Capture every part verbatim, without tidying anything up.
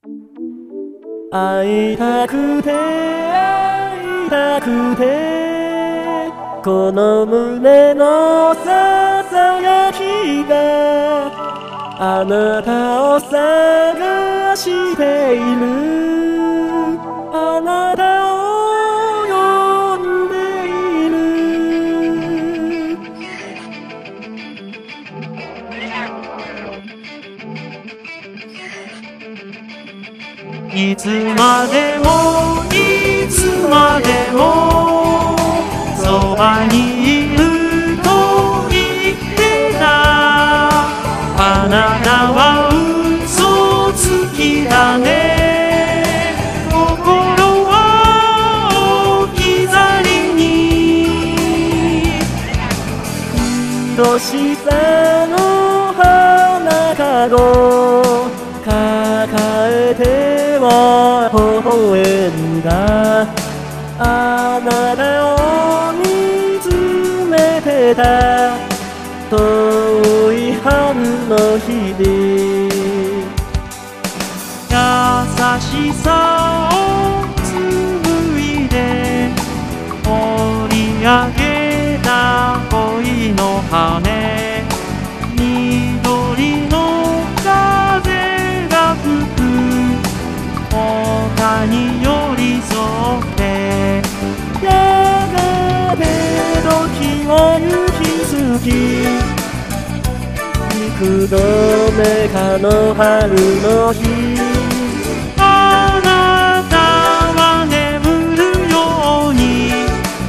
会いたくて会いたくてこの胸のささやきがあなたを探しているあなたを呼んでいるいつまでもいつまでもそばにいると言ってたあなたは嘘つきだね心は置き去りに愛しさの花かご抱えては微笑んだあなたを見つめてた遠い春の日に優しさを紡いで織り上げた恋の羽緑の風が吹く丘に寄り添ってやがて時は行き過ぎ幾度目かの春の日あなたは眠るように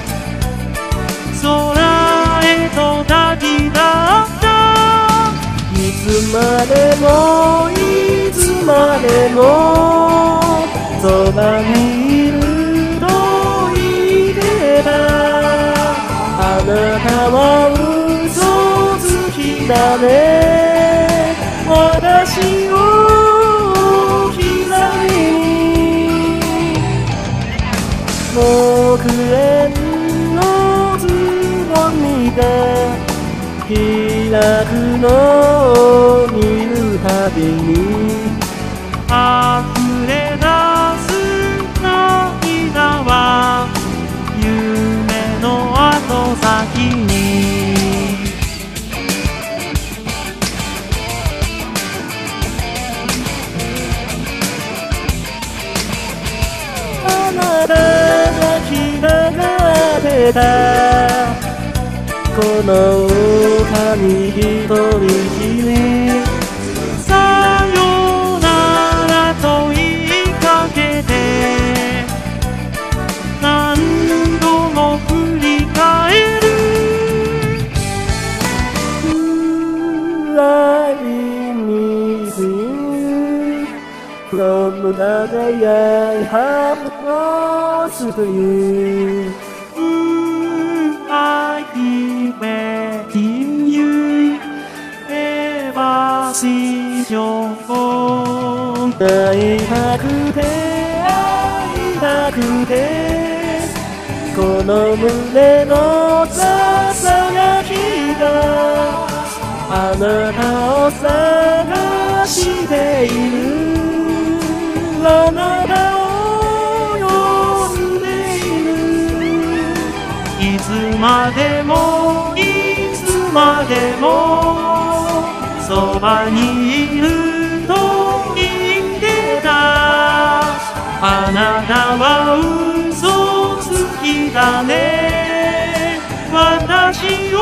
空へと旅立ったいつまでもいつまでもそばにいると言ってたあなたは嘘つきだね私を置き去りに木蓮のつぼみが開くのを見るたびに溢れ出す涙は夢の後先にあなたが気がかってたこの丘に一人きりさよならと言いかけて何度も振り返る I miss you from the day I have lost you I keep waiting you ever since you're gone 会いたくて会いたくてこの胸のささやきがあなたを探しているあなたを呼んでいるいつまでもいつまでもそばにいると言ってたあなたは嘘つきだね私